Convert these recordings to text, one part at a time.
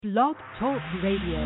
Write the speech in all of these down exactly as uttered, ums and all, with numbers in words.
Blog Talk Radio.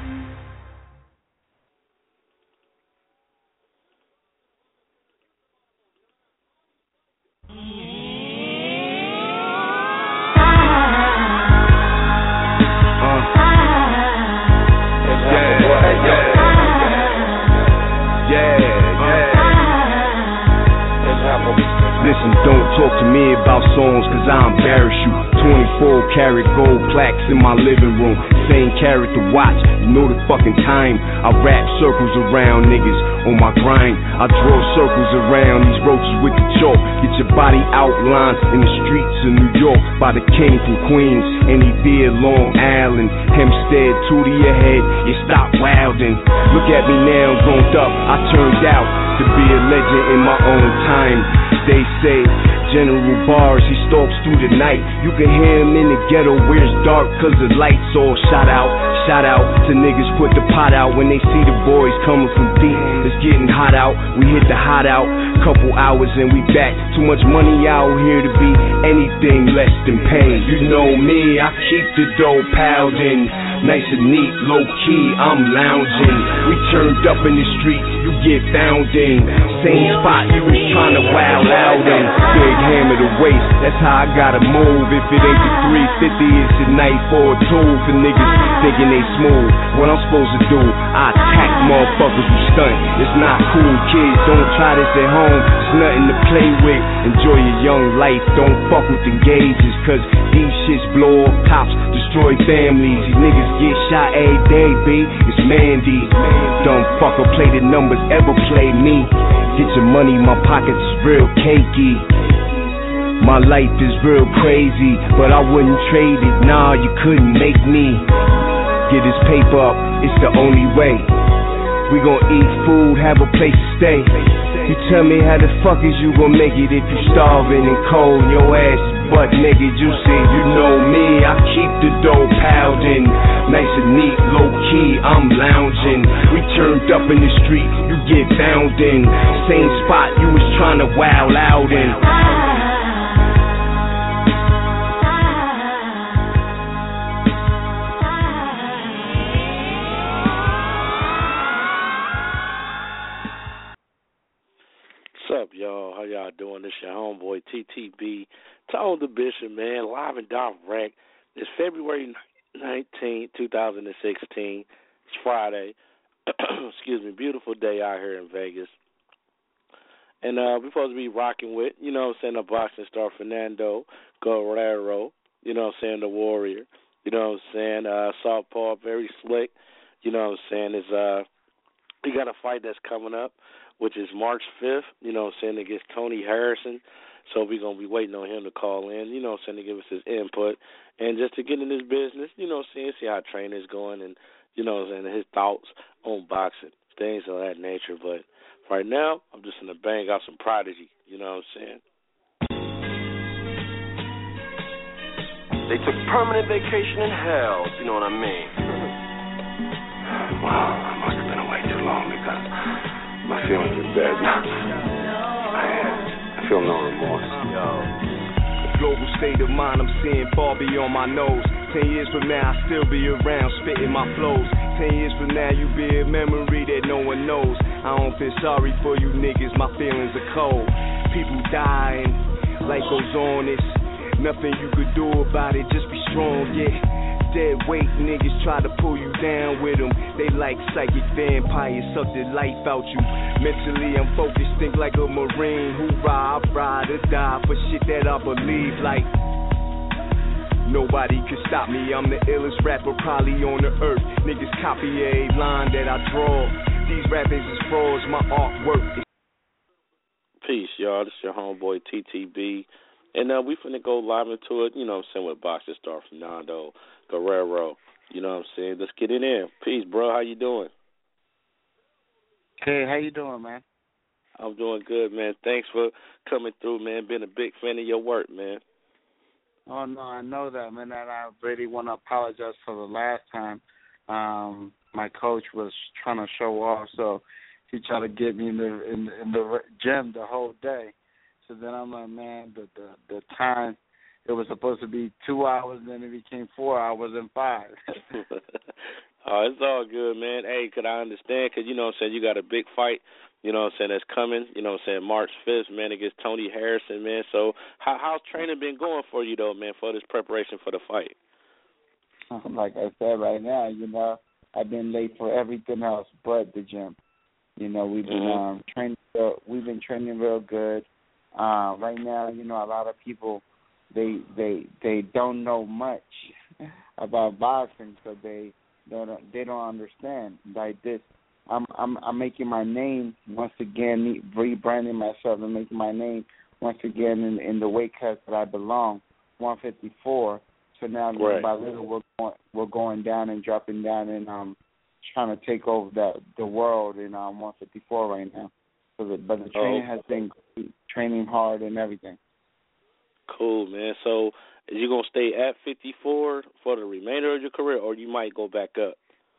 Listen, don't talk to me about songs, cause I embarrass you. twenty-four karat gold plaques in my living room. Same carat to watch, you know the fucking time. I wrap circles around niggas on my grind. I draw circles around these roaches with the chalk. Get your body outlined in the streets of New York by the king from Queens. Any beer, Long Island, Hempstead, two to your head, you stop wildin'. Look at me now, grown up, I turned out to be a legend in my own time. They say General Bars, he stalks through the night. You can hear him in the ghetto where it's dark, cause the lights all shot out. Shout out to niggas put the pot out when they see the boys coming from deep. It's getting hot out, we hit the hot out. Couple hours and we back. Too much money out here to be anything less than pain. You know me, I keep the dough piled in. Nice and neat, low key, I'm lounging. We turned up in the streets, you get found in. Same spot you was trying to wild out in. Big hammer to waist, that's how I gotta move. If it ain't the three fifty, it's a night for a two. For niggas thinking they smooth, what I'm supposed to do? I attack motherfuckers who stunt. It's not cool, kids, don't try this at home. It's nothing to play with. Enjoy your young life, don't fuck with the gauges. Cause these shits blow off tops, destroy families. These niggas get shot every day, B. It's Mandy. Dumb fucker, play the numbers, ever play me. Get your money, my pockets is real cakey. My life is real crazy, but I wouldn't trade it. Nah, you couldn't make me. Get this paper up, it's the only way. We gon' eat food, have a place to stay. You tell me how the fuck is you gon' make it if you starving and cold and your ass is butt naked. You say you know me, I keep the dough piled in. Nice and neat, low key, I'm lounging. We turned up in the street, you get found in. Same spot you was trying to wild out in. What's up, y'all? How y'all doing? This your homeboy T T B, Tone the Bishop, man, live and direct. It's February nineteenth, twenty sixteen. It's Friday. Excuse me, beautiful day out here in Vegas. And uh, we're supposed to be rocking with, you know what I'm saying, the boxing star Fernando Guerrero, you know what I'm saying, the Warrior. You know what I'm saying, uh, Southpaw, very slick. You know what I'm saying, is uh, he got a fight that's coming up, which is March fifth, you know what I'm saying, against Tony Harrison. So we're going to be waiting on him to call in, you know what I'm saying, to give us his input. And just to get in this business, you know what I'm saying, see how training's going and, you know what I'm saying, his thoughts on boxing, things of that nature. But right now, I'm just going to bang out some Prodigy, you know what I'm saying. They took permanent vacation in hell, if you know what I mean. Wow, I must have been away too long because my feelings are dead. I, I feel no remorse. Yo. Global state of mind, I'm seeing far beyond my nose. Ten years from now, I still be around, spitting my flows. Ten years from now, you be a memory that no one knows. I don't feel sorry for you niggas, my feelings are cold. People dying, life goes on, it's nothing you could do about it, just be strong, yeah. Dead weight niggas try to pull you down with them. They like psychic vampires, suck the life out you. Mentally I'm focused, think like a Marine. Hoorah, I ride or die for shit that I believe. Like nobody can stop me, I'm the illest rapper probably on the earth. Niggas copy a line that I draw. These rappers is frauds, my artwork. Peace, y'all. This is your homeboy T T B. And uh, we finna go live into it, you know what I'm saying, with boxing star Fernando Guerrero. You know what I'm saying? Let's get it in. Peace, bro. How you doing? Hey, how you doing, man? I'm doing good, man. Thanks for coming through, man. Been a big fan of your work, man. Oh, no, I know that, man. And I really want to apologize for the last time. Um, my coach was trying to show off, so he tried to get me in the, in, in the gym the whole day. So then I'm like, man, the, the, the time it was supposed to be two hours, then it became four hours and five. Oh, it's all good, man. Hey, could I understand? Because, you know what I'm saying, you got a big fight, you know what I'm saying, that's coming, you know what I'm saying, March fifth, man, against Tony Harrison, man. So how, how's training been going for you, though, man, for this preparation for the fight? Like I said, right now, you know, I've been late for everything else but the gym. You know, we've been mm-hmm. um, training. Real, we've been training real good. Uh, right now, you know, a lot of people they they they don't know much about boxing, so they don't they don't understand. Like this, I'm I'm I'm making my name once again, rebranding myself and making my name once again in, in the weight class that I belong, one fifty-four. So now, little right. by little, we're going, we're going down and dropping down and um, trying to take over the the world in um, one fifty-four right now. So, the, but the training oh. has been training hard and everything. Cool, man. So, is you gonna stay at fifty-four for the remainder of your career, or you might go back up?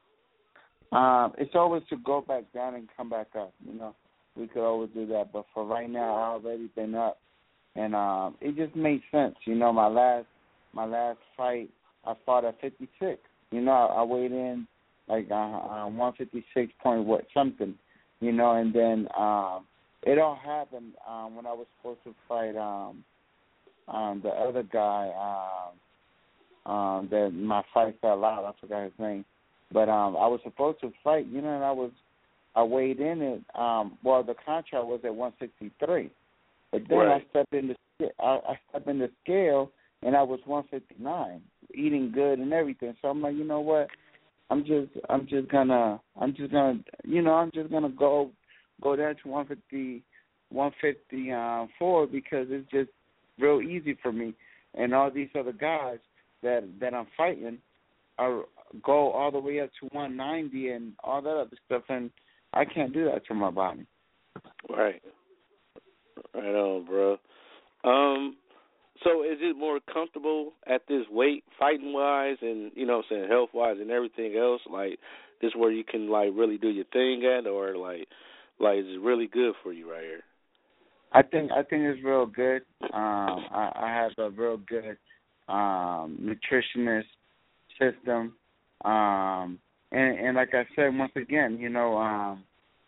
Um, it's always to go back down and come back up. You know, we could always do that. But for right now, I've already been up, and um, it just made sense. You know, my last. My last fight, I fought at fifty-six. You know, I, I weighed in like uh, uh, one fifty-six point what something. You know, and then um, it all happened um, when I was supposed to fight um, um, the other guy. Um, um, that my fight fell out. I forgot his name, but um, I was supposed to fight. You know, and I was I weighed in it. Um, well, the contract was at one sixty-three, but then right. I stepped in the I, I stepped in the scale. And I was one fifty-nine, eating good and everything. So I'm like, you know what? I'm just, I'm just gonna, I'm just gonna, you know, I'm just gonna go, go down to one fifty, one fifty-four because it's just real easy for me. And all these other guys that that I'm fighting are go all the way up to one ninety and all that other stuff, and I can't do that to my body. Right. Right on, bro. Um. So is it more comfortable at this weight, fighting-wise and, you know what I'm saying, health-wise and everything else? Like, this where you can, like, really do your thing at, or, like, like is it really good for you right here? I think I think it's real good. Um, I, I have a real good um, nutritionist system. Um, and, and like I said, once again, you know, um,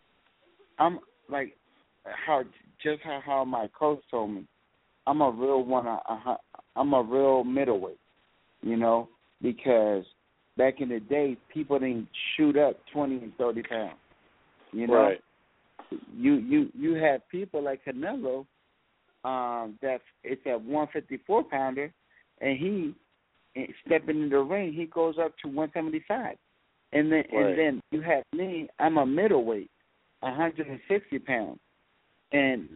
I'm, like, how just how, how my coach told me, I'm a real one. I'm a real middleweight, you know, because back in the day, people didn't shoot up twenty and thirty pounds. You know, right. you you you had people like Canelo, um, that it's at one fifty-four pounder, and he stepping in the ring, he goes up to one seventy-five, and then right. and then you have me. I'm a middleweight, one hundred sixty pounds, and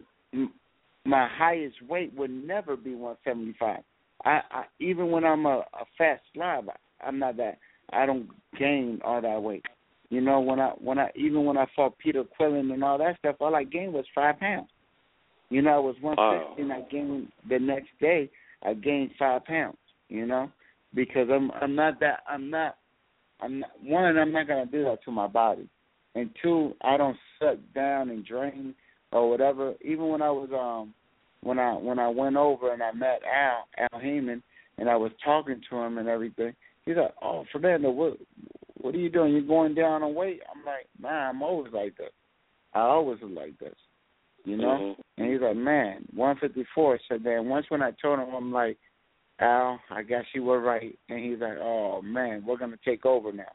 my highest weight would never be one seventy-five. I, I even when I'm a, a fat slob, I'm not that. I don't gain all that weight. You know, when I when I even when I fought Peter Quillen and all that stuff, all I gained was five pounds. You know, I was one sixty, oh. and I gained the next day. I gained five pounds. You know, because I'm I'm not that I'm not I'm not, one I'm not gonna do that to my body, and two I don't suck down and drain or whatever. Even when I was um when I when I went over and I met Al Al Heyman and I was talking to him and everything, he's like, "Oh, Fernando, what what are you doing? You're going down on weight?" I'm like, "Nah, I'm always like this. I always was like this, you know." Mm-hmm. And he's like, "Man, one fifty-four." So then once when I told him, I'm like, "Al, I guess you were right." And he's like, "Oh man, we're gonna take over now."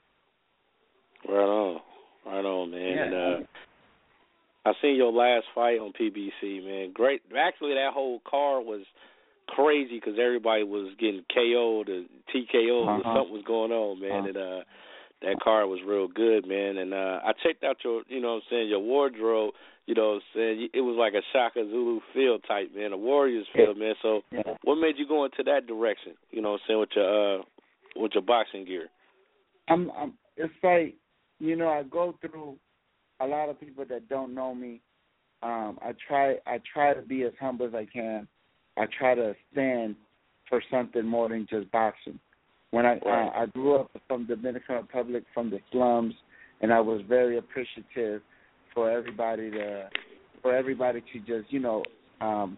Right on, right on, man. Yeah. And, uh, I seen your last fight on P B C, man. Great. Actually, that whole card was crazy because everybody was getting K O'd or T K O'd uh-huh. or something was going on, man. Uh-huh. And uh, that card was real good, man. And uh, I checked out your, you know what I'm saying, your wardrobe. You know what I'm saying? It was like a Shaka Zulu feel type, man, a Warriors feel, man. So yeah. what made you go into that direction, you know what I'm saying, with your, uh, with your boxing gear? I'm, I'm, it's like, you know, I go through a lot of people that don't know me. Um, I try I try to be as humble as I can. I try to stand for something more than just boxing. When I right. I, I grew up from the Dominican Republic, from the slums, and I was very appreciative for everybody to for everybody to just you know um,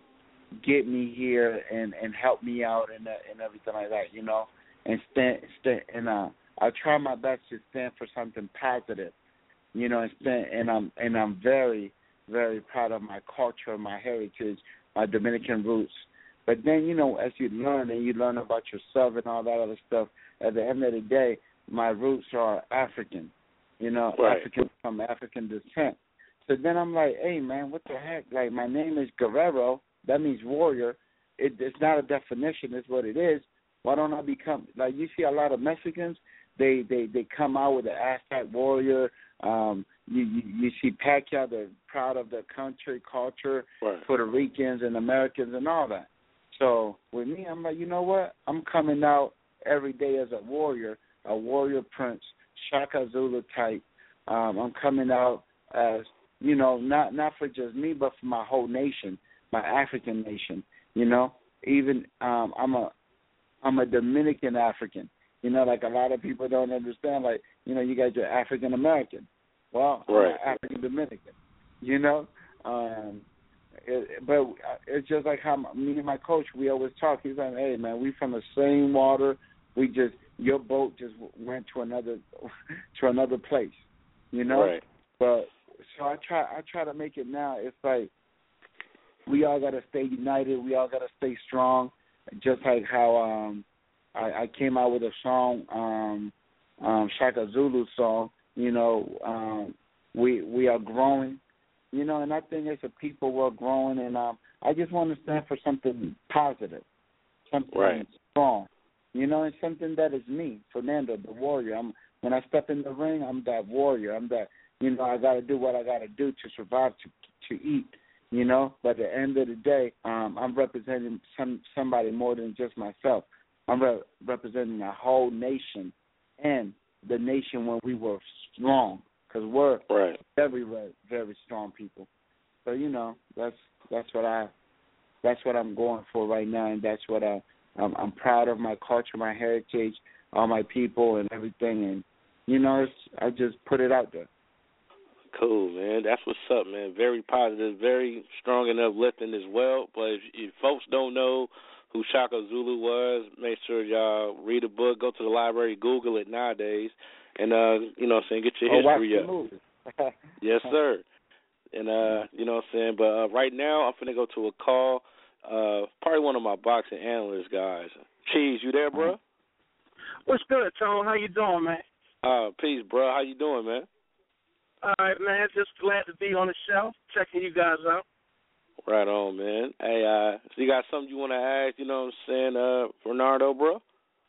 get me here and, and help me out and uh, and everything like that, you know. And stand, stand and uh, I try my best to stand for something positive, you know. And stand, and I'm and I'm very very proud of my culture, my heritage, my Dominican roots. But then, you know, as you learn and you learn about yourself and all that other stuff, at the end of the day, my roots are African, you know, right. African from African descent. So then I'm like, hey, man, what the heck? Like, my name is Guerrero. That means warrior. It, it's not a definition. It's what it is. Why don't I become, like, you see a lot of Mexicans, they, they, they come out with the Aztec warrior. Um, you, you, you see Pacquiao, they're proud of their country, culture, right. Puerto Ricans and Americans and all that. So with me, I'm like, you know what? I'm coming out every day as a warrior, a warrior prince, Shaka Zulu type. Um, I'm coming out as, you know, not not for just me, but for my whole nation, my African nation. You know, even um, I'm a I'm a Dominican African. You know, like a lot of people don't understand. Like, you know, you guys are African American. Well, right. I'm African Dominican. You know. Um, It, but it's just like how me and my coach, we always talk. He's like, hey, man, we from the same water. We just, your boat just went to another to another place, you know? Right. But so I try I try to make it now. It's like we all got to stay united. We all got to stay strong. Just like how um, I, I came out with a song, um, um, Shaka Zulu song, you know, um, we we are growing. You know, and I think as a people we're growing, and um, I just want to stand for something positive, something right. strong. You know, and something that is me, Fernando, the warrior. I'm when I step in the ring, I'm that warrior. I'm that. You know, I got to do what I got to do to survive, to to eat. You know, but at the end of the day, um, I'm representing some somebody more than just myself. I'm re- representing a whole nation, and the nation when we were strong. Because we're right. very, very, very strong people. So you know, that's that's what I, that's what I'm going for right now, and that's what I, I'm, I'm proud of my culture, my heritage, all my people, and everything. And you know, it's, I just put it out there. Cool, man. That's what's up, man. Very positive, very strong and uplifting as well. But if, if folks don't know who Shaka Zulu was, make sure y'all read a book, go to the library, Google it nowadays. And, uh, you know what I'm saying, get your oh, history watch up. the movie. Yes, sir. And, uh, you know what I'm saying, but uh, right now I'm finna go to a call. Uh, probably one of my boxing analyst guys. Cheese, you there, bro? What's good, Tone? How you doing, man? Uh, peace, bro. How you doing, man? All right, man. Just glad to be on the show, checking you guys out. Right on, man. Hey, uh, so you got something you want to ask, you know what I'm saying, uh, Bernardo, bro?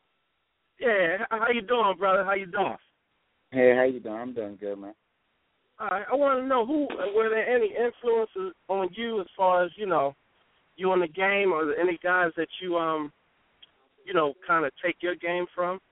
Yeah, how you doing, brother? How you doing? Hey, how you doing? I'm doing good, man. All right, I want to know, who were there any influences on you as far as, you know, you in the game, or any guys that you, um, you know, kind of take your game from?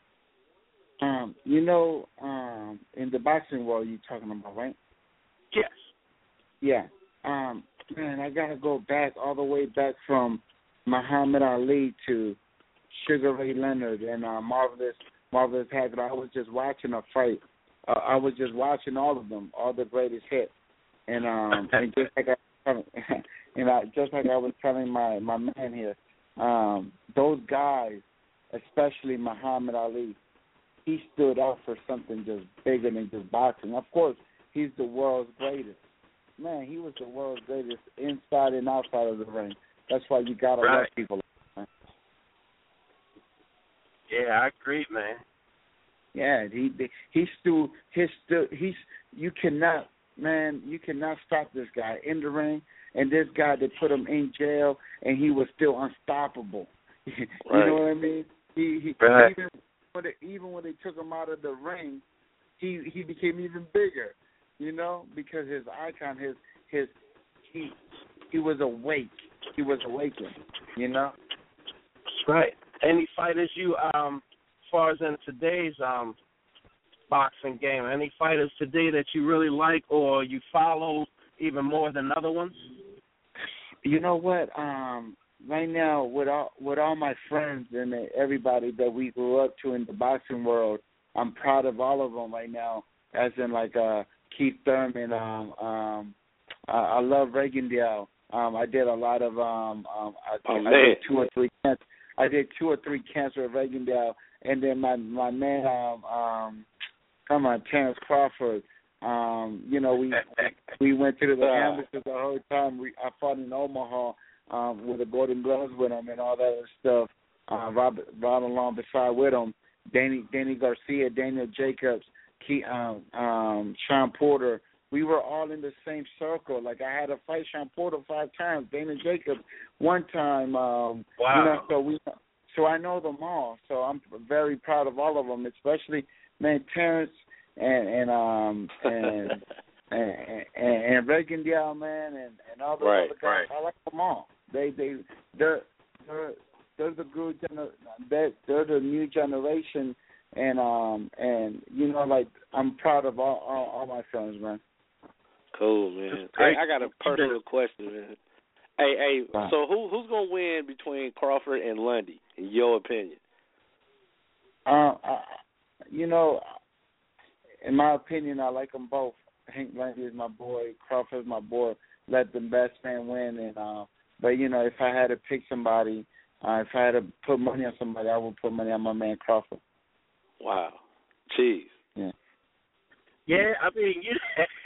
Um, you know, um, in the boxing world you're talking about, right? Yes. Yeah. Um, man, I got to go back all the way back from Muhammad Ali to Sugar Ray Leonard and uh, Marvelous Marvelous Haggard. I was just watching a fight. Uh, I was just watching all of them, all the greatest hits, and um, and just like I, and I, just like I was telling my, my man here, um, those guys, especially Muhammad Ali, he stood out for something just bigger than just boxing. Of course, he's the world's greatest. Man, he was the world's greatest inside and outside of the ring. That's why you gotta right. love people. Yeah, I agree, man. Yeah, he he still his still he's you cannot man you cannot stop this guy in the ring, and this guy they put him in jail and he was still unstoppable. you right. know what I mean? He, he right. even when they, even when they took him out of the ring, he he became even bigger. You know, because his icon, his his he he was awake. He was awakened. You know. That's right. Any fighters you, um, as far as in today's um, boxing game, any fighters today that you really like or you follow even more than other ones? You know what? Um, right now, with all with all my friends and everybody that we grew up to in the boxing world, I'm proud of all of them right now. As in, like uh, Keith Thurman, um, um, I, I love Reagan Dial. Um, I did a lot of um, um I, oh, I did two or three camps. I did two or three camps with Regandale, and then my my man um um come on Terrence Crawford. Um, you know we we went to the amateurs the whole time. We I fought in Omaha um, with the Golden Gloves with him and all that other stuff. Uh, Robert right along beside with him. Danny Danny Garcia, Daniel Jacobs, Key, um, um, Sean Porter. We were all in the same circle. Like I had to fight Sean Porter five times, Dana Jacobs one time. Um, wow. You know, so we, so I know them all. So I'm very proud of all of them, especially man Terrence and and um and and, and, and Regandale, man, and, and all those right, other guys. Right. I like them all. They they they're they're they're the good gener- they're, they're the new generation, and um and you know like I'm proud of all all, all my friends, man. Cool, man. Hey, I got a personal question, man. Hey, hey, wow. so who who's gonna win between Crawford and Lundy, in your opinion? Uh, I, you know, in my opinion, I like them both. Hank Lundy is my boy. Crawford is my boy. Let the best man win. And uh, but you know, if I had to pick somebody, uh, if I had to put money on somebody, I would put money on my man Crawford. Wow, jeez. Yeah. Yeah, I mean, you,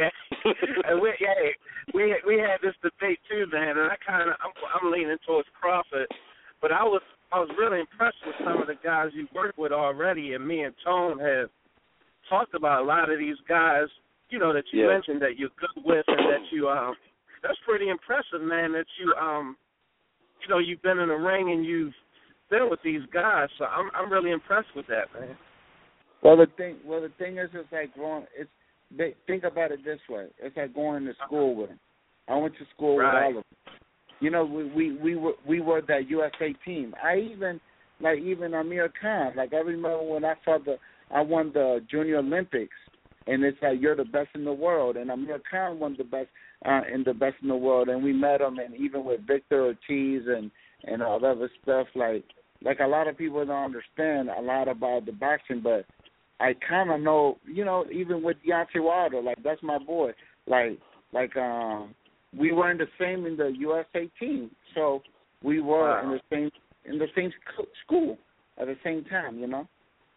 we, yeah, we we had this debate too, man, and I kind of I'm, I'm leaning towards Crawford, but I was I was really impressed with some of the guys you worked with already, and me and Tone have talked about a lot of these guys, you know, that you yeah. mentioned that you're good with, and that you um, that's pretty impressive, man. That you um, you know, you've been in the ring and you've been with these guys, so I'm I'm really impressed with that, man. Well, the thing, well, the thing is, it's like going. It's they, think about it this way. It's like going to school with them. I went to school right. with all of them. You know, we we we were we were that U S A team. I even like even Amir Khan. Like I remember when I saw the I won the Junior Olympics, and it's like you're the best in the world. And Amir Khan won the best uh, in the best in the world. And we met him, and even with Victor Ortiz and and all that other stuff. Like like a lot of people don't understand a lot about the boxing, but I kind of know, you know, even with Deontay Wilder, like that's my boy. Like, like um, we were in the same in the U S A team, so we were wow. in the same in the same school at the same time, you know.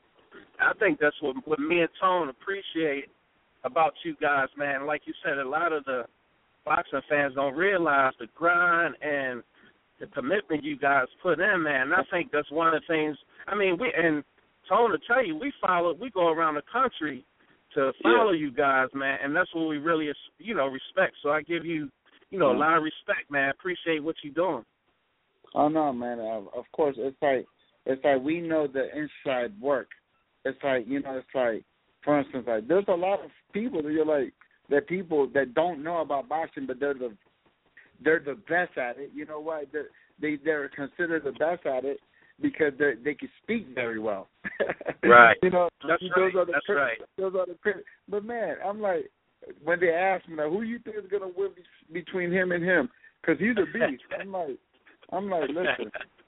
I think that's what what me and Tone appreciate about you guys, man. Like you said, a lot of the boxing fans don't realize the grind and the commitment you guys put in, man. And I think that's one of the things. I mean, we and. Tone to tell you, we follow, we go around the country to follow yeah. you guys, man, and that's what we really, you know, respect. So I give you, you know, a lot of respect, man. Appreciate what you're doing. Oh no, man. Uh, of course, it's like it's like we know the inside work. It's like you know, it's like for instance, like there's a lot of people that you're like that people that don't know about boxing, but they're the they're the best at it. You know why? They're, they they're considered the best at it. Because they they can speak very well, right? You know, that's those right. Are the that's crit- right. Those are the crit- But man, I'm like, when they ask me, like, who you think is gonna win be- between him and him? Because he's a beast. I'm like, I'm like, listen,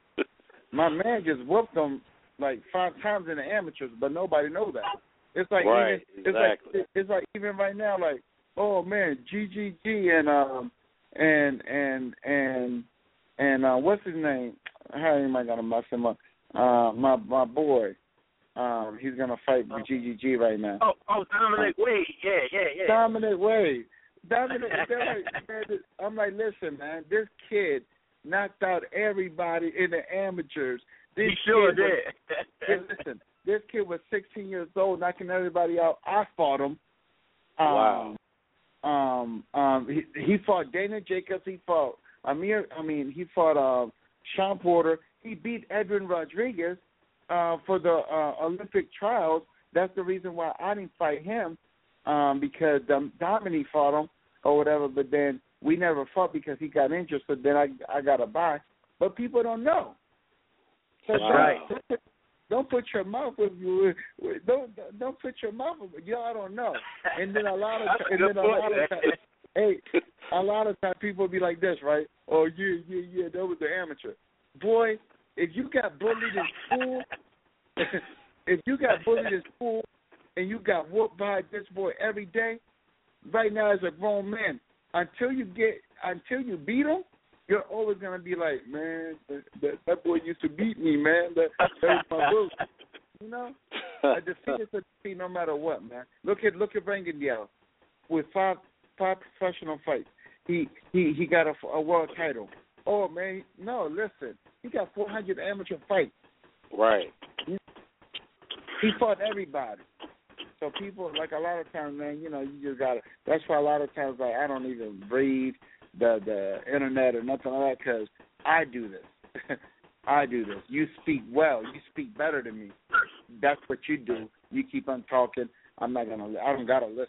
my man just whooped them like five times in the amateurs, but nobody knows that. It's like right, even, exactly. it's like it's like even right now, like, oh man, G G G and um and and and and uh, what's his name? How am I gonna mess him up? Uh, my my boy, um, he's gonna fight with G G G right now. Oh, oh, Dominic uh, Wade, yeah, yeah, yeah. Dominic Wade, Dominic. like, man, I'm like, listen, man, this kid knocked out everybody in the amateurs. This he sure kid did. Was, listen, this kid was sixteen years old, knocking everybody out. I fought him. Um, wow. Um. Um. He, he fought Dana Jacobs. He fought Amir. I mean, he fought. Uh, Sean Porter, he beat Edwin Rodriguez uh, for the uh, Olympic trials. That's the reason why I didn't fight him um, because um, Dominic fought him or whatever. But then we never fought because he got injured. So then I I got a bye. But people don't know. So That's don't, right. Don't put, don't put your mouth with you. Don't don't put your mouth with y'all. Don't know. And then a lot of and then a lot of times, hey, a lot of times people be like this, right? Oh, yeah, yeah, yeah, that was the amateur. Boy, if you got bullied in school, if you got bullied in school and you got whooped by this boy every day, right now as a grown man, until you get until you beat them, you're always gonna be like, man, that, that, that boy used to beat me, man. That, that was my boo. You know, a defeat is a defeat no matter what, man. Look at look at Rangandiel with five five professional fights. He he he got a, a world title. Oh man, no, listen, he got four hundred amateur fights. Right. He, he fought everybody. So people, like a lot of times, man, you know, you just gotta. That's why a lot of times, like, I don't even read the the internet or nothing like that because I do this. I do this. You speak well. You speak better than me. That's what you do. You keep on talking. I'm not gonna. I don't gotta listen.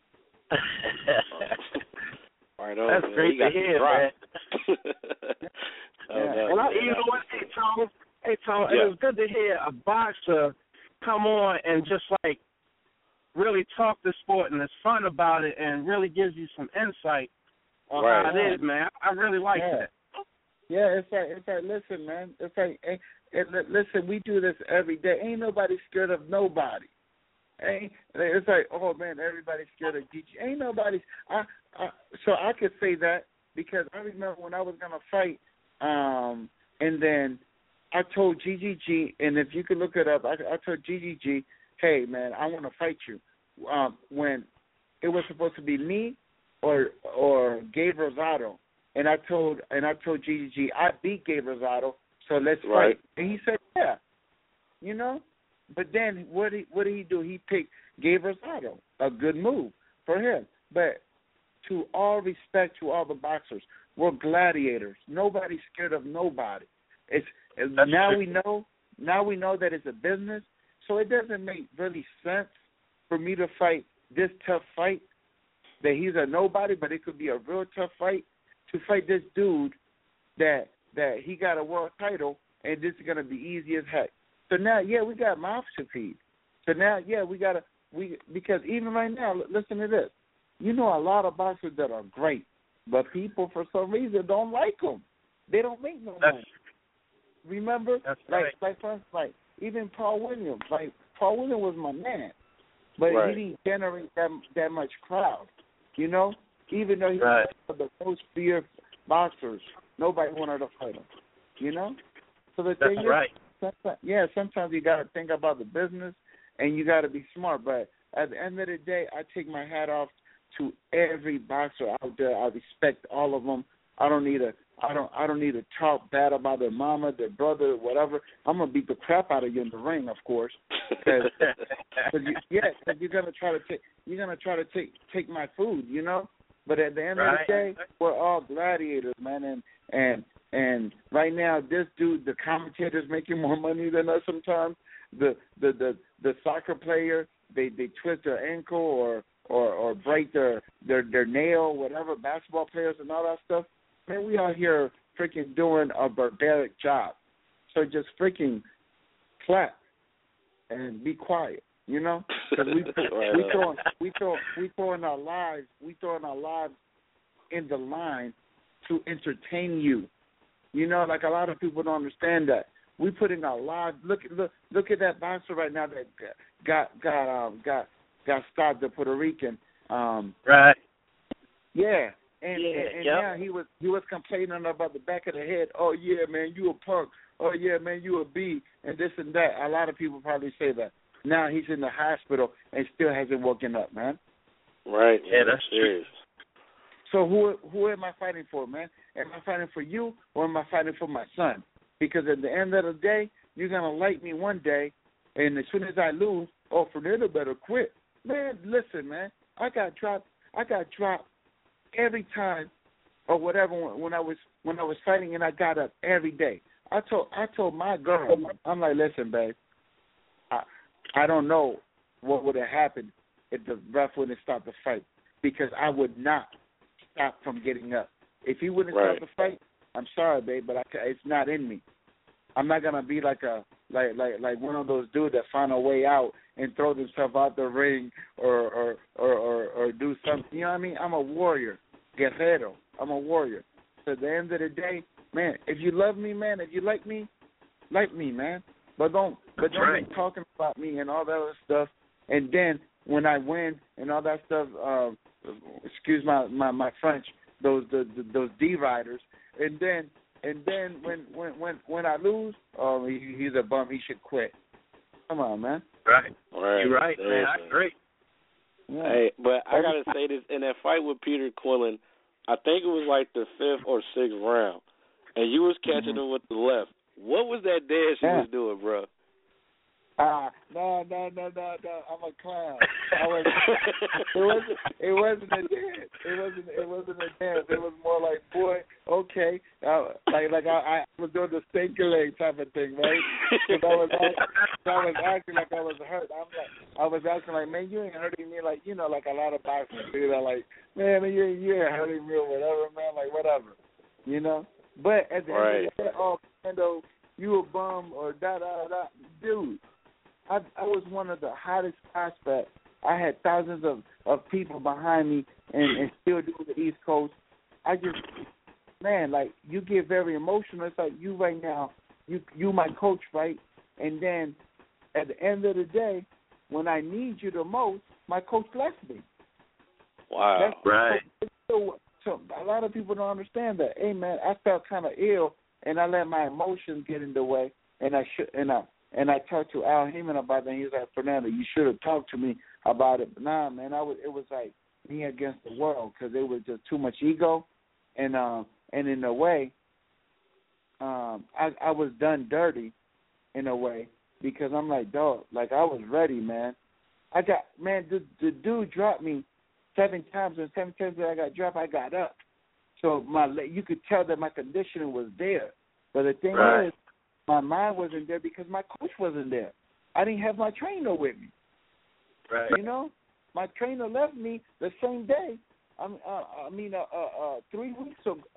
Right on, That's man. great to hear, man. oh, no, and I, man. you know what, hey Tom, hey Tom, Yeah. it was good to hear a boxer come on and just like really talk the sport and is fun about it and really gives you some insight on Right. how it is, man. I really like yeah. that. Yeah, it's like it's like listen, man. It's like it, it, listen. We do this every day. Ain't nobody scared of nobody. Ain't it's like oh man, everybody's scared of G G. Ain't nobody. I, I so I could say that because I remember when I was gonna fight, um, and then I told G G G, and if you could look it up, I, I told G G G, hey man, I want to fight you. Um, when it was supposed to be me or or Gabe Rosado. And I told and I told G G G, I beat Gabe Rosado, so let's Right. fight. And he said, yeah, you know. But then what did he, what did he do? He picked Gabe Rosado, a good move for him. But to all respect to all the boxers, we're gladiators. Nobody's scared of nobody. It's That's now true. we know now we know that it's a business, so it doesn't make really sense for me to fight this tough fight. That he's a nobody, but it could be a real tough fight. To fight this dude that that he got a world title and this is gonna be easy as heck. So now, yeah, we got mouths to feed. So now, yeah, we gotta we because even right now, listen to this. You know, a lot of boxers that are great, but people for some reason don't like them. They don't make no That's, money. Remember, that's like right. like for instance, like even Paul Williams. Like Paul Williams was my man, but Right. he didn't generate that that much crowd. You know. Even though he Right. was one of the most feared boxers, nobody wanted to fight him. You know? So the That's thing right. is, sometimes, yeah, sometimes you got to think about the business and you got to be smart. But at the end of the day, I take my hat off to every boxer out there. I respect all of them. I don't need a, I don't, I don't need to talk bad about their mama, their brother, whatever. I'm gonna beat the crap out of you in the ring, of course. Cause, cause you, yeah, because you're gonna try to take, you're gonna try to take take my food, you know. But at the end Right. of the day, we're all gladiators, man. And and and right now, this dude, the commentator's making more money than us sometimes. The the the, the soccer player, they, they twist their ankle or, or, or break their, their their nail, whatever. Basketball players and all that stuff. Man, we out here freaking doing a barbaric job. So just freaking clap and be quiet. You know, because we Right we on. throwing we throw we throwing our lives we throwing our lives in the line to entertain you. You know, like a lot of people don't understand that we putting our lives. Look look look at that boxer right now that got got um got got stopped, the Puerto Rican. Um, Right. yeah. And, Yeah, and, and yep. now he was he was complaining about the back of the head. Oh yeah, man, you a punk. Oh yeah, man, you a B, and this and that. A lot of people probably say that. Now he's in the hospital and still hasn't woken up, man. Right. Yeah, man, that's serious. So who who am I fighting for, man? Am I fighting for you or am I fighting for my son? Because at the end of the day, you're gonna like me one day, and as soon as I lose, oh, Fernando better quit. Man, listen, man, I got dropped. I got dropped every time, or whatever when, when I was when I was fighting, and I got up every day. I told I told my girl, I'm like, listen, babe, I I don't know what would have happened if the ref wouldn't stop the fight, because I would not stop from getting up. If he wouldn't Right. stop the fight, I'm sorry, babe, but I, it's not in me. I'm not gonna be like a like like like one of those dudes that find a way out and throw themselves out the ring or or, or or or do something. You know what I mean? I'm a warrior, guerrero. I'm a warrior. So at the end of the day, man, if you love me, man, if you like me, like me, man. But don't but That's don't right. be talking about me and all that other stuff. And then when I win and all that stuff, um, excuse my, my, my French, those the, the, those D riders, and then and then when when when, when I lose, oh, he, he's a bum. He should quit. Come on, man. Right. Right. You're right, man. I agree. Yeah. Hey, but I gotta say this: in that fight with Peter Quillen, I think it was like the fifth or sixth round, and you was catching mm-hmm. him with the left. What was that dance you yeah. was doing, bro? Ah, no, no, no, no, no. I'm a clown. I was. It wasn't. It wasn't a dance. It wasn't. It wasn't a dance. It was more like, boy, okay, uh, like like I, I was doing the stinker leg type of thing, right? Because I was, I was acting like I was hurt. I'm like, I was acting like, man, you ain't hurting me, like you know, like a lot of boxers do that, like, man, you ain't, you ain't hurting me or whatever, man, like whatever, you know. But at the right. end of the day, oh, Fernando, you a bum or da da da, dude. I, I was one of the hottest prospects. I had thousands of, of people behind me and, and still doing the East Coast. I just, man, like, you get very emotional. It's like you right now, you you my coach, right? And then at the end of the day, when I need you the most, my coach left me. Wow. That's right. So, so a lot of people don't understand that. Hey, man, I felt kind of ill, and I let my emotions get in the way, and I should, and I. And I talked to Al Heyman about that, and he was like, Fernando, you should have talked to me about it. But nah, man, I was, it was like me against the world because it was just too much ego. And um, and in a way, um, I, I was done dirty in a way because I'm like, dog, like I was ready, man. I got, man, the, the dude dropped me seven times, and seven times that I got dropped, I got up. So my you could tell that my conditioning was there. But the thing right. is, my mind wasn't there because my coach wasn't there. I didn't have my trainer with me. Right. You know, my trainer left me the same day. I mean, uh, I mean, uh, uh, uh, three weeks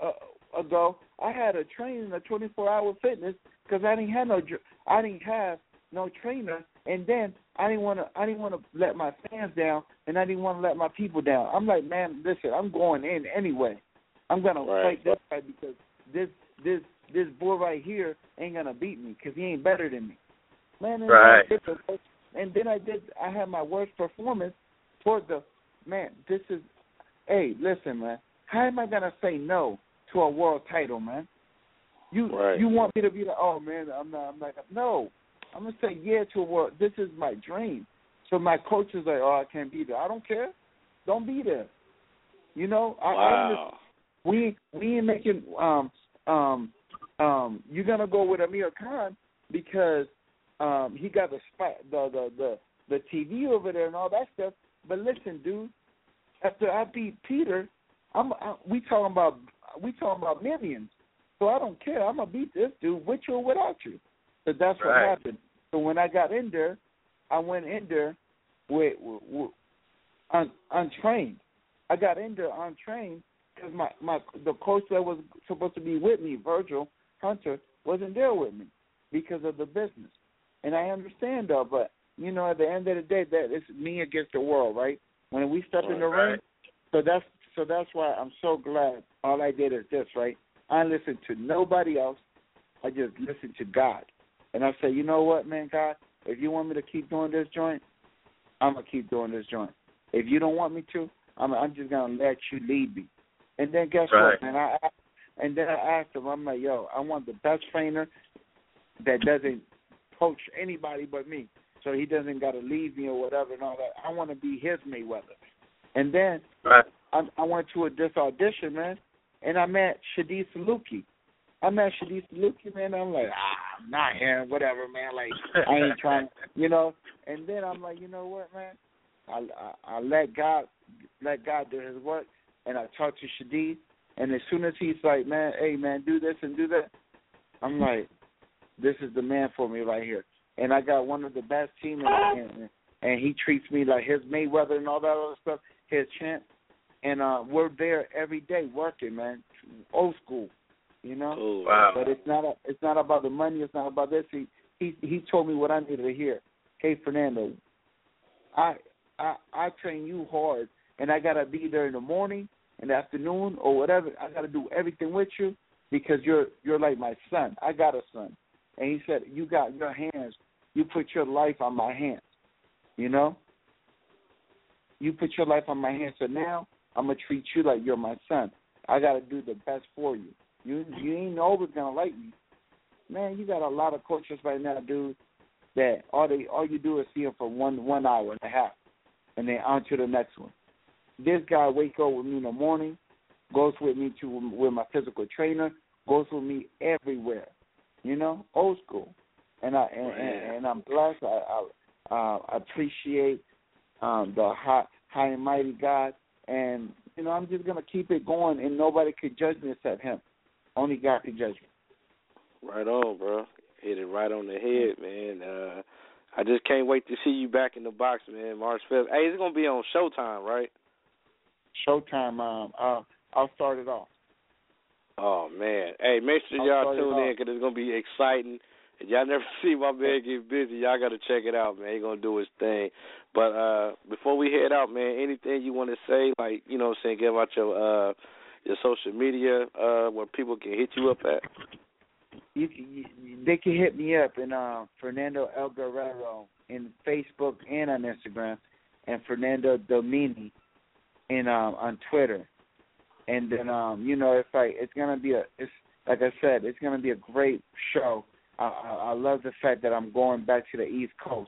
ago, I had a training, a twenty-four hour fitness, because I didn't have no, I didn't have no trainer, and then I didn't want to, I didn't want to let my fans down, and I didn't want to let my people down. I'm like, man, listen, I'm going in anyway. I'm gonna right. fight this guy because this, this. This boy right here ain't gonna beat me because he ain't better than me, man. And right. Then I did, and then I did. I had my worst performance toward the man. This is, hey, listen, man. How am I gonna say no to a world title, man? You right. you want me to be like, oh man, I'm not. I'm not. No, I'm gonna say yeah to a world. This is my dream. So my coach is like, oh, I can't be there. I don't care. Don't be there. You know. I, wow. I, we we ain't making um um. Um, you're gonna go with Amir Khan because um, he got the spot, the, the the the T V over there and all that stuff. But listen, dude, after I beat Peter, I'm I, we talking about we talking about millions. So I don't care. I'm gonna beat this dude with you or without you. So that's what right. happened. So when I got in there, I went in there with, with, with un, untrained. I got in there untrained because my, my the coach that was supposed to be with me, Virgil Hunter, wasn't there with me because of the business. And I understand though, but you know, at the end of the day, that it's me against the world, right? When we step in the right. ring, so that's so that's why I'm so glad. All I did is this, right? I listened to nobody else. I just listened to God, and I say, you know what, man, God, if you want me to keep doing this joint, I'm gonna keep doing this joint. If you don't want me to, I'm I'm just gonna let you lead me. And then guess right. what, man? I, I And then I asked him, I'm like, yo, I want the best trainer that doesn't coach anybody but me, so he doesn't got to leave me or whatever and all that. I want to be his Mayweather. And then right. I, I went to a, this audition, man, and I met Shadid Saluki. I met Shadid Saluki, man, and I'm like, ah, I'm not him, whatever, man. Like, I ain't trying, you know. And then I'm like, you know what, man? I, I, I let God let God do his work, and I talked to Shadid. And as soon as he's like, man, hey, man, do this and do that, I'm like, this is the man for me right here. And I got one of the best team, and, and he treats me like his Mayweather and all that other stuff, his champ. And uh, we're there every day working, man, old school, you know. Oh, wow. But it's not a, it's not about the money. It's not about this. He he he told me what I needed to hear. Hey, Fernando, I I I train you hard, and I gotta be there in the morning, in the afternoon, or whatever. I gotta do everything with you because you're you're like my son. I got a son, and he said you got your hands. You put your life on my hands. You know. You put your life on my hands. So now I'm gonna treat you like you're my son. I gotta do the best for you. You you ain't always gonna like me, man. You got a lot of coaches right now, dude. That all they all you do is see them for one one hour and a half, and then on to the next one. This guy wake up with me in the morning, goes with me to with my physical trainer, goes with me everywhere. You know, old school, and I and, and, and I'm blessed. I I, uh, I appreciate um, the high, high and mighty God, and you know I'm just gonna keep it going, and nobody could judge me except Him. Only God can judge me. Right on, bro. Hit it right on the head, man. Uh, I just can't wait to see you back in the box, man. March fifth. Hey, it's gonna be on Showtime, right? Showtime. Um, uh, I'll start it off. Oh man. Hey, make sure I'll y'all tune in because it's gonna be exciting. And y'all never see my man get busy. Y'all gotta check it out, man. He's gonna do his thing. But uh, before we head out, man, anything you want to say? Like, you know, what I'm saying, give out your uh, your social media uh, where people can hit you up at. You, you, they can hit me up in uh, Fernando El Guerrero in Facebook and on Instagram, and Fernando Domini in um, on Twitter. And then um, you know, it's like it's gonna be a it's like I said, it's gonna be a great show. I, I, I love the fact that I'm going back to the East Coast.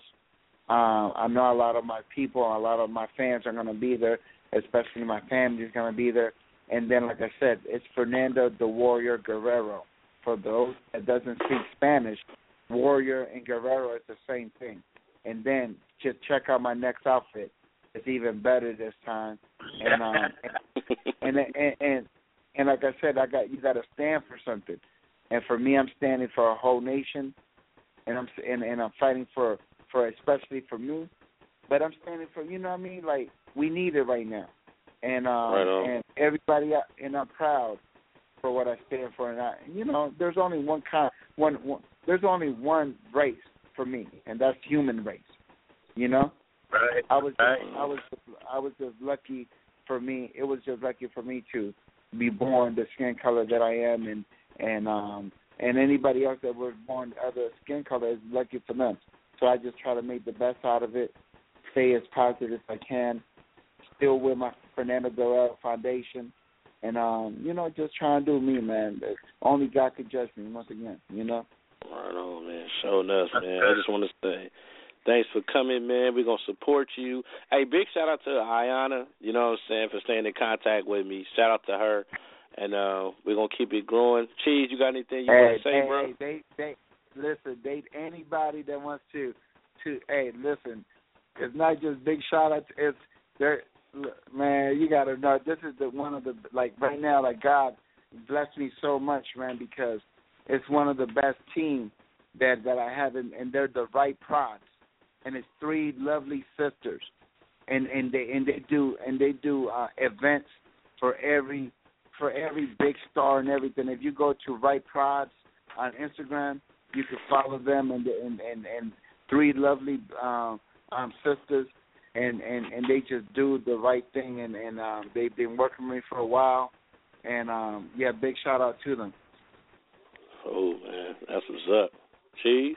Um, I know a lot of my people, a lot of my fans are gonna be there, especially my family is gonna be there. And then, like I said, it's Fernando the Warrior Guerrero. For those that doesn't speak Spanish, Warrior and Guerrero is the same thing. And then just check out my next outfit. It's even better this time. And um, and, and, and and and like I said, I got you got to stand for something. And for me, I'm standing for a whole nation, and I'm and, and I'm fighting for, for especially for me. But I'm standing for, you know what I mean? Like, we need it right now. And um, right and everybody, and I'm proud for what I stand for, and I, you know, there's only one kind, one, one, there's only one race for me, and that's human race. You know, right. I was, right. I was, I was just lucky for me. It was just lucky for me to be born the skin color that I am, and and um and anybody else that was born other skin color is lucky for them. So I just try to make the best out of it, stay as positive as I can, still with my Fernando Guerrero Foundation. And, um, you know, just trying to do me, man. Only God could judge me, once again, you know? Right on, man. Showing us, man. I just want to say thanks for coming, man. We're going to support you. Hey, big shout-out to Ayana, you know what I'm saying, for staying in contact with me. Shout-out to her. And uh, we're going to keep it growing. Cheese, you got anything you hey, want to say, hey, bro? Hey, date, date, listen, date anybody that wants to, to hey, listen, it's not just big shout-outs. It's there. Man, you gotta know this is the one of the like right now. Like God blessed me so much, man, because it's one of the best teams that that I have, and, and they're the right prods, and it's three lovely sisters, and and they and they do and they do uh, events for every for every big star and everything. If you go to Right Prods on Instagram, you can follow them, and and and, and three lovely um, um, sisters. And, and, and they just do the right thing, and, and um, they've been working with me for a while. And, um, yeah, big shout-out to them. Oh, man, that's what's up. Cheese?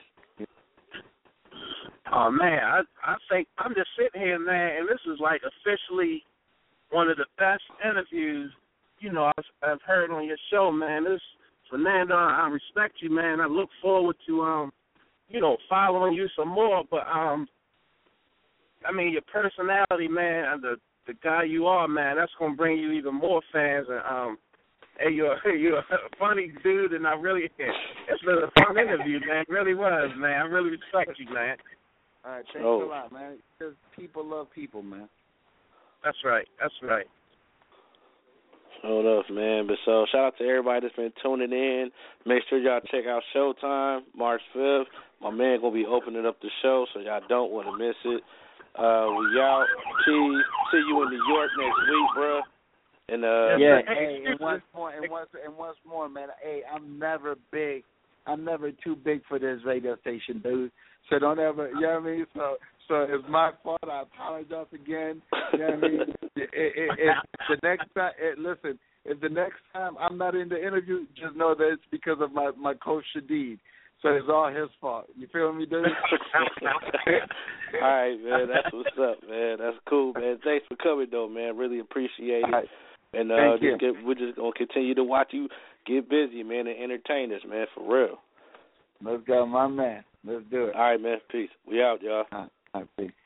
Oh, man, I I think I'm just sitting here, man, and this is like officially one of the best interviews, you know, I've, I've heard on your show, man. This, Fernando, I respect you, man. I look forward to, um, you know, following you some more, but, um, I mean, your personality, man, the the guy you are, man, that's gonna bring you even more fans. And um, hey, you're you're a funny dude, and I really it's been a fun interview, man. It really was, man. I really respect you, man. All right, thanks oh. a lot, man. Because people love people, man. That's right. That's right. Hold up, man. But so shout out to everybody that's been tuning in. Make sure y'all check out Showtime March fifth. My man gonna be opening up the show, so y'all don't want to miss it. Uh, we out. Cheese. See you in New York next week, bro. And uh, yeah. Hey, and once more, and once, and once more, man. Hey, I'm never big. I'm never too big for this radio station, dude. So don't ever. You know what I mean? So, so it's my fault. I apologize again. You know what I mean? It, it, it, the next time, it, listen. If the next time I'm not in the interview, just know that it's because of my my coach Shadid. So it's all his fault. You feel me, dude? All right, man. That's what's up, man. That's cool, man. Thanks for coming, though, man. Really appreciate it. Right. And uh, Thank just you. get, we're just going to continue to watch you get busy, man, and entertain us, man, for real. Let's go, my man. Let's do it. All right, man. Peace. We out, y'all. All right, peace.